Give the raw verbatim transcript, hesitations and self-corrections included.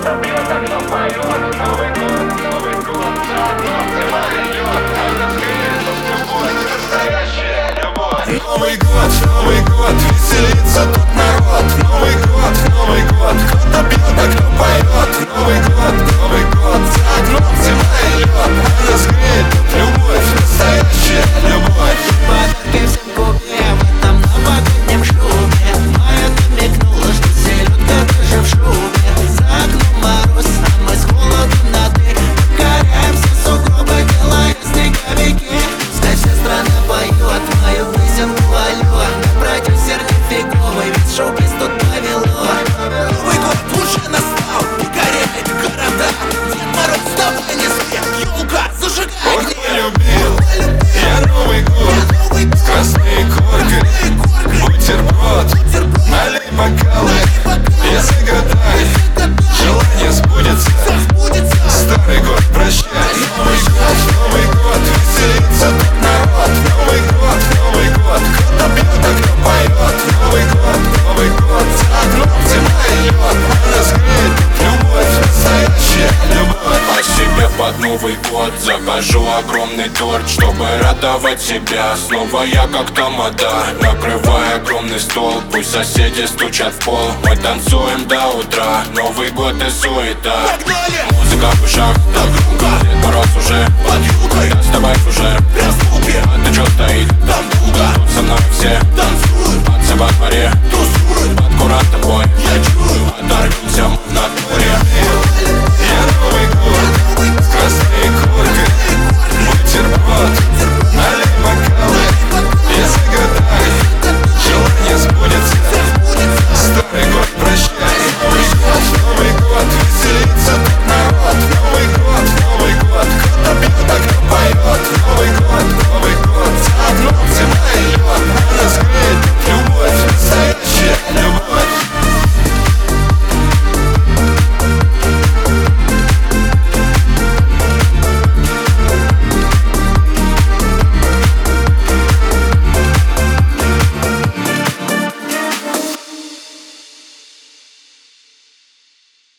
Кто бьет, а кто поет. Новый год, Новый год, за окном самолет. Это скрыт, любовь, настоящая любовь. Новый год, Новый год, веселится тут народ. Новый год, Новый год, кто-то бьет, а кто поет. Новый год, Новый год, за окном самолет. Это скрыт, любовь, настоящая любовь. Подарки всем купе, в этом новогоднем шубе. Майя намекнула, что селедка даже в шубе. За окном мороз, а мы с холоду на «ты». Покоряемся сугробы, делая снеговики. Пускай вся страна поет мою песенку, алло. Продюсер нифиговый, ведь шоу-биз тут повело. Новый год уже настал, и горят города. Дед Мороз, давай не спи, елка, зажигай Ох, огни. полюбил я Новый год с красной коркой, бутерброд, налей бокалы, и загадай, желание сбудется. Старый год прощай. Новый год, Новый год, веселится тут народ. Новый год, Новый год, кто-то бьет, а кто поет. Новый год, Новый год, за окном самолет. Раскрыт, любовь, настоящая любовь. А себе под Новый год закажу огромный торт, чтобы радовать себя. Снова я как тамада, накрывая огромный стол. Пусть соседи стучат в пол, мы танцуем до утра. Новый год и суета, музыка в ушах, так громко. Дед Мороз уже под юбкой, доставай уже раскупе. А ты чё стоит там долго? Тут со мной все танцуют, пацы во дворе тусуют, под курантом бой,